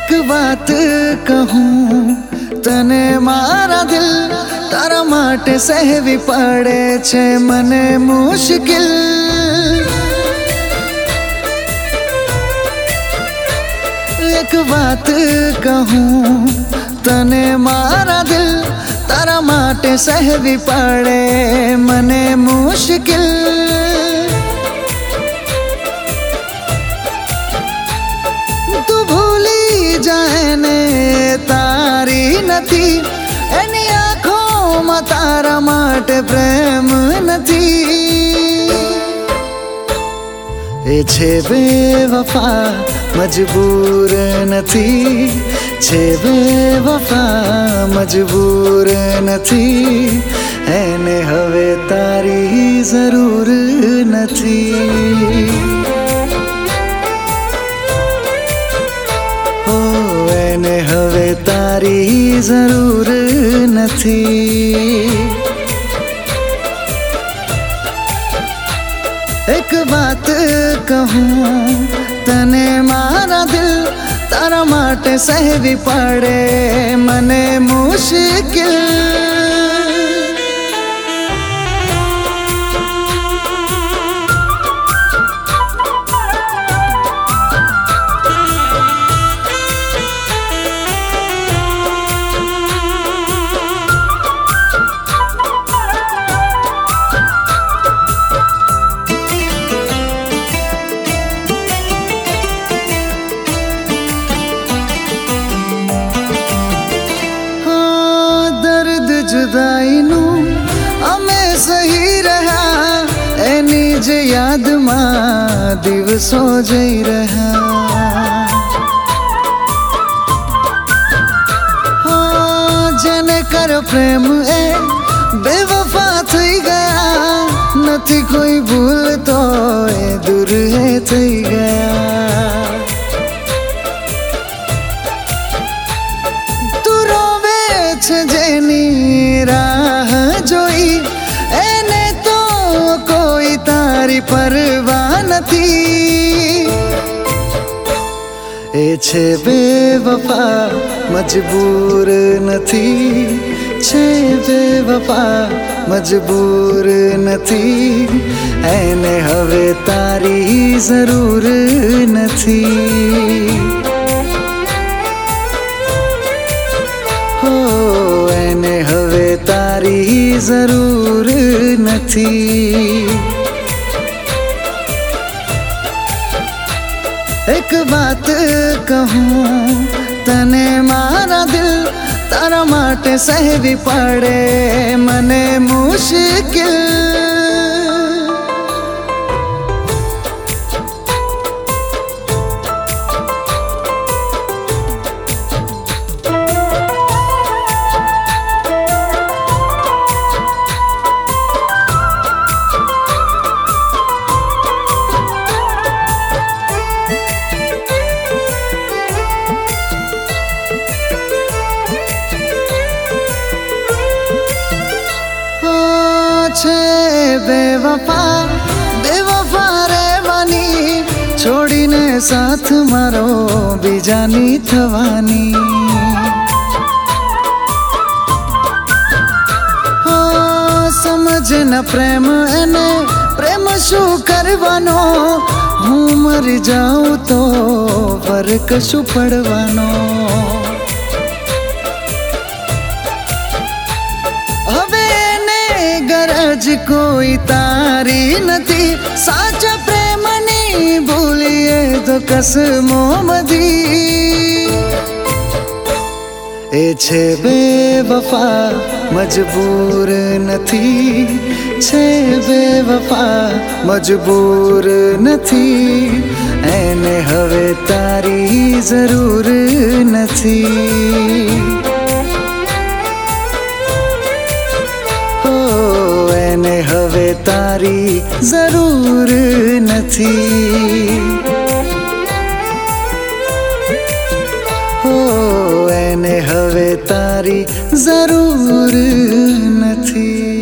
एक बात कहूं तने मारा दिल तारा माटे सहवी पड़े छे मने मुश्किल। एक बात कहूं तने मारा दिल तारा माटे सहवी पड़े मने मुश्किल। तू भूली जाए ने तारी नथी एनी आँखों में तारा माटे प्रेम नथी। ए छे बेवफा मजबूर नथी, छे बेवफा मजबूर नथी, एने हवे तारी जरूर नथी। हो एने हवे तारी जरूर नथी। एक बात कहूं तने मारा दिल तारा माटे सहवी पड़े मने मुश्किल। जुदाई नू अमे सही रहा एनी जे याद मां दिवसो जई रहा। हाँ जने कर प्रेम ए बेवफा थई गया नथी कोई भूल तो ए दूर है थई गया। तू रोवे छे जेनी राह जोई एने तो कोई तारी परवाह नथी। ए छे बेवफा मजबूर नथी, छे बेवफा मजबूर नथी, एने हवे तारी जरूर नथी। हवे तारी जरूर नथी। एक बात कहूं तने मारा दिल तारा माटे सहवी पड़े मने मुश्किल। छे बेवफा बेवफा रे वानी छोड़ी ने साथ मारो बीजानी थवानी। हाँ समझ न प्रेम एने प्रेम शू करवानो हूँ मर जाऊँ तो फर्क शू पड़वानो। गरज कोई तारी नथी साचा प्रेम नी भूलिए तो कसमो मधी। ए छे बेवफा मजबूर नथी, छे बेवफा मजबूर नथी, एने हवे तारी जरूर नथी। एने हवे तारी जरूर नथी। हो एने हवे तारी जरूर नथी।